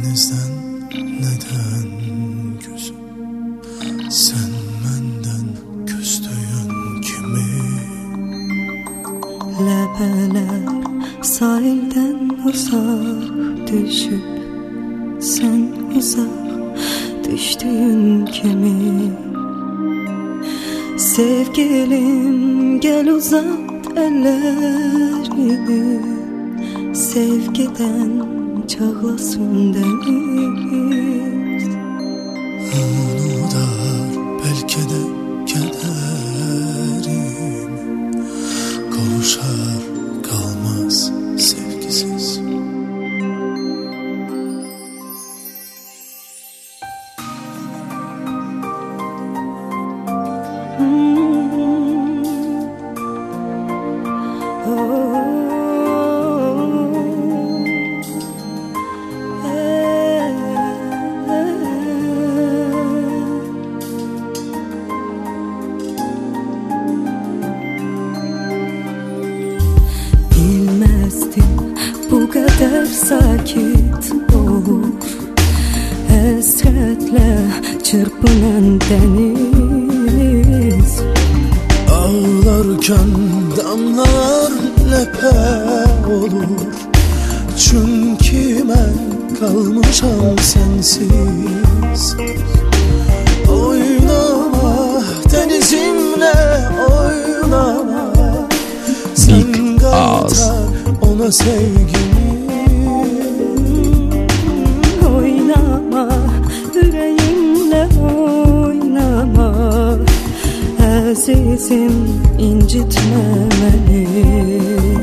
denizden neden gözüm, sen menden küstüyün kimi? Lepeler sahilden uzak düşüp, sen uzak düştüğün kimi? Sevgilim gel uzat ellerini, sevgiden çağlasın deniz. Unudar belki de kederim, kavuşar kalmaz sevgisiz. Bilmezdim bu kadar sakit olur, hasretle çırpınan deniz. Ağlarken damlar lepe olur, çünkü ben kalmışam sensiz. Oynama denizimle oynama, sen kaytar ona sevgimi. Oynama yüreğimle oynama, azizim incitme beni.